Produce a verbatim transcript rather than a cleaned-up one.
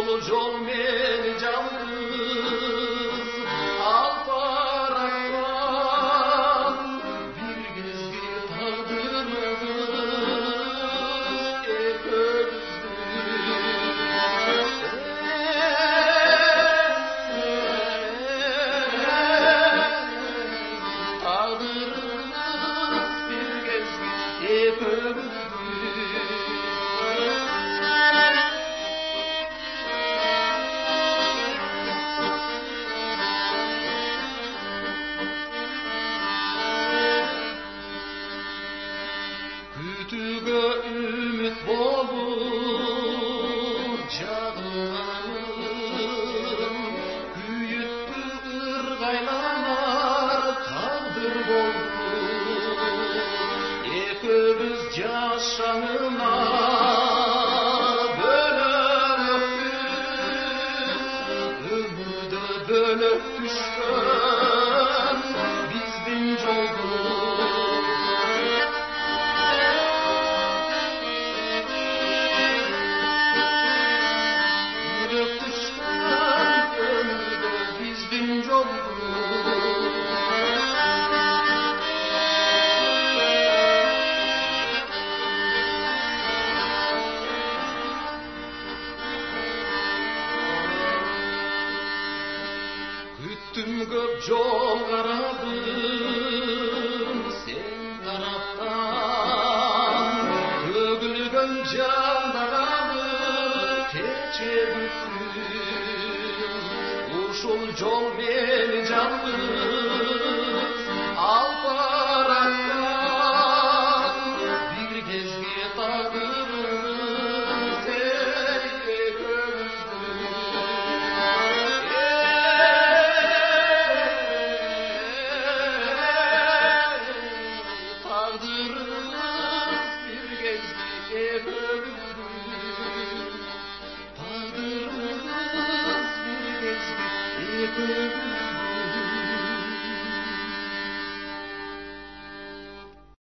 uşul jol meni жалгыз алпарактан bir gezgi tağdırımız eközümüz tağdırımız bir gezgi eközümüz Kütüge ümit bolup jağlanım Küyüttü ırgaylanar tağdır boldu Ekimiz jaşanına bölöp Ömürde bölöp düşkön bizdin joldu Küttüm köp jol karadım sen taraftan Tөгülgön jandarabı keçe büttüm Uşul jol meni жалгыз